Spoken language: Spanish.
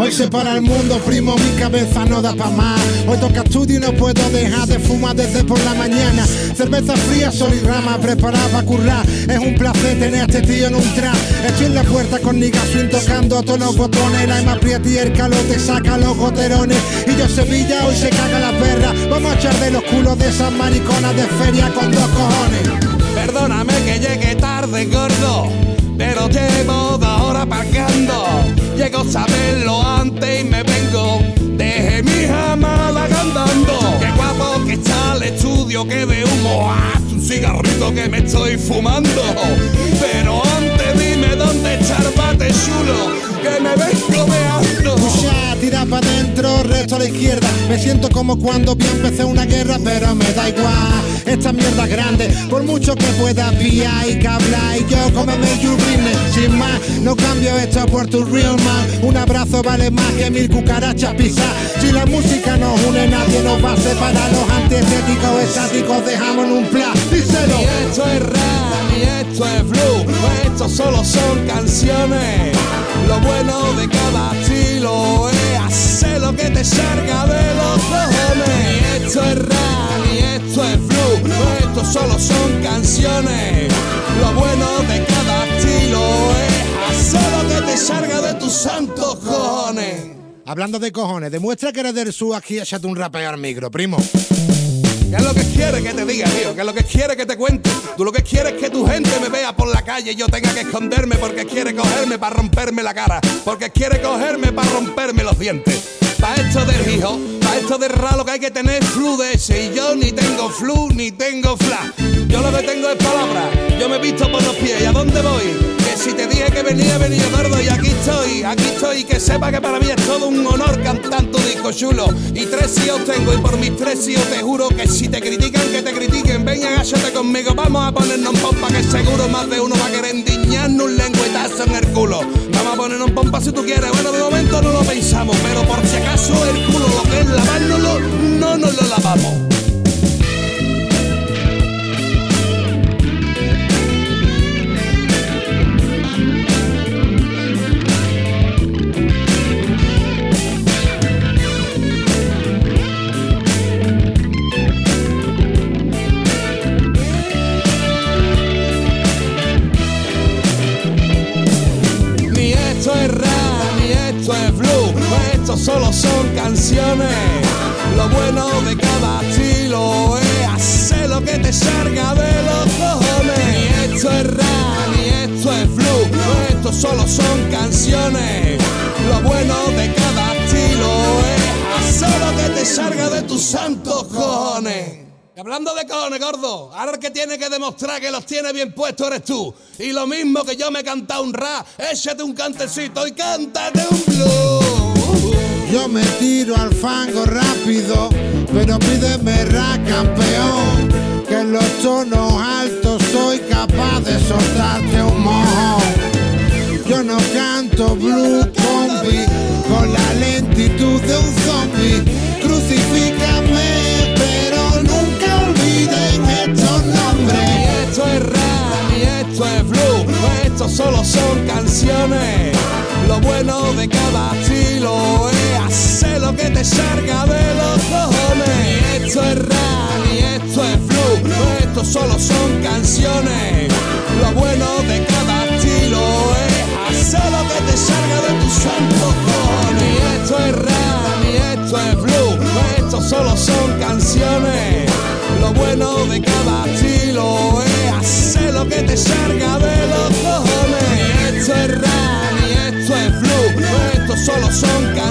noche para el mundo, primo, mi cabeza no da pa' más. Hoy toca estudio y no puedo dejar de fumar desde por la mañana. Cerveza fría, sol y rama, preparada pa' currar. Es un placer tener a este tío en un trap. Estoy en la puerta con Nigga Swing tocando todos los botones. La Emma Prieta y el calor te saca los goterones. Y yo Sevilla, hoy se caga la perra. Vamos a echar de los culos de esas mariconas de feria con 2 cojones. Perdóname que llegue tarde, gordo, pero llevo 2 horas aparcando. Llego a saberlo antes y me vengo. Dejé mi jamada cantando. Qué guapo que está el estudio, que de humo. Haz un cigarrito que me estoy fumando. Pero antes dime dónde está el bate chulo, que me vengo meando. Pucha, tira pa' dentro, resto a la izquierda. Me siento como cuando vi empecé una guerra, pero me da igual. Esta mierda es grande, por mucho que pueda pillar y que hablar. Y yo cómeme you business, sin más. No cambio esto por tu real man. Un abrazo vale más que 1000 cucarachas pisar. Si la música nos une, nadie nos va a separar. Los antiestéticos estáticos dejamos en un plan. Díselo. Ni esto es rap, ni esto es blue. Esto solo son canciones. Lo bueno de cada estilo es hacer lo que te salga de los cojones. Ni esto es rap, ni esto es blue. Esto solo son canciones. Lo bueno de cada estilo es hacer lo que te salga de tus santos cojones. Hablando de cojones, demuestra que eres del sur aquí, échate un rapeo al micro, primo. ¿Qué es lo que quieres que te diga, tío? ¿Qué es lo que quieres que te cuente? Tú lo que quieres es que tu gente me vea por la calle y yo tenga que esconderme porque quiere cogerme para romperme la cara, porque quiere cogerme para romperme los dientes. Pa' esto del hijo, pa' esto del ralo que hay que tener flu de ese. Y yo ni tengo flu ni tengo flash. Yo lo que tengo es palabra, yo me he visto por los pies. ¿Y a dónde voy? Que si te dije que venía gordo, y aquí estoy. Que sepa que para mí es todo un honor cantar tu disco chulo. Y 3 hijos tengo, y por mis 3 hijos te juro que si te critican, que te critiquen. Ven, agáchate conmigo, vamos a ponernos en pompa, que seguro más de uno va a querer endiñarnos un lengüetazo en el culo. Vamos a ponernos en pompa si tú quieres. Bueno, de momento no lo pensamos, pero por si acaso el culo, lo que es lavárnoslo, no nos lo lavamos. Esto es rap, ni esto es blue, esto solo son canciones. Lo bueno de cada estilo es hacer lo que te salga de los cojones. Ni esto es rap, ni esto es blue, esto solo son canciones. Lo bueno de cada estilo es hacer lo que te salga de tus santos cojones. Y hablando de cojones, gordo, ahora el que tiene que demostrar que los tiene bien puestos eres tú. Y lo mismo que yo me he cantado un rap, échate un cantecito y cántate un blues. Yo me tiro al fango rápido, pero pídeme rap, campeón. Que en los tonos altos soy capaz de soltarte un mojón. Yo no canto blue combi con la lentitud de un zombie. Crucifícame, pero nunca olviden estos nombres. Ni esto es rap, ni esto es blue, esto solo son canciones. Lo bueno de cada estilo es hacer lo que te salga de los cojones. Ni esto es rap, ni esto es blue, esto solo son canciones. Lo bueno de cada estilo es hacer lo que te salga de tus santos cojones. Ni esto es rap, ni esto es blue, esto solo son canciones. Lo bueno de cada estilo es hacer lo que te salga de los cojones. Ni esto es rap, ni esto es blue, esto solo son canciones.